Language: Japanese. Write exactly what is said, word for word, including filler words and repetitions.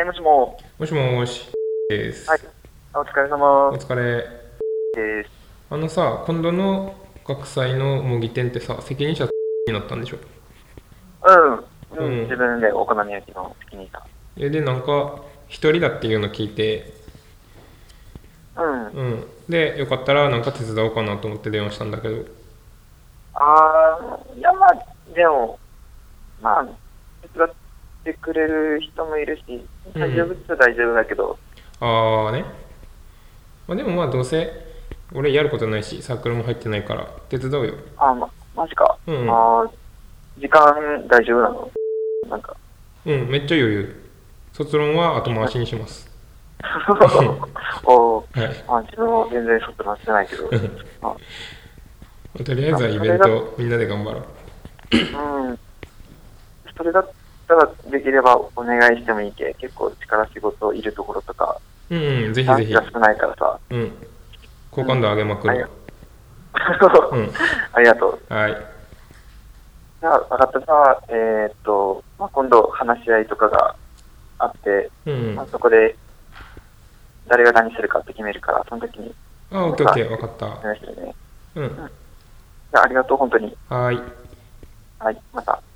い、もしも。 もしもしです。 はい。お疲れ様お疲れ。 です。 あのさ、今度の学祭の模擬店ってさ、責任者になったんでしょ？ うん。うん。自うん。 分でお好み焼きの責任者。 え、で、なんか、一人だっていうの聞いて、 うん。 うん。で、よかったらなんか手伝おうかなと思って電話したんだけど。 あー、いや、まあ、でも、まあ、手伝ってくれる人もいるし、大丈夫っうん。 ちゃ大丈夫だけど、 あーね。まあでもまあどうせ、俺やることないし、サークルも入ってないから、手伝うよ。 あー、ま、マジか。 うんうん。 あー、時間大丈夫なの？なんか。 うん、めっちゃ余裕。卒論は後回しにします。 おー、 はい。 まあ、自分も全然外出してないけど、まとりあえあ、 ずはイベンそれだ、 トみんなで頑張ろう。 うん。それだったらできればお願いしてもいいけ。結構力仕事いるところとか、 うんうん、ぜひぜひ。 男子が少ないからさ。 うん。好うん。 感度上げまくるわ。 ありがうん。 ありがとう。 はい。 じゃあ、分かったさ、えーっと、まあ、今度話し合いとかがあって、まあ、 うん。 そこで誰が何するかって決めるから、その時に、 あ、オッまたケーオッケー、わかった。 お願いしてるね。 うん。 うん。じゃあ、ありがとう、本当に。 はーい。 はい、また。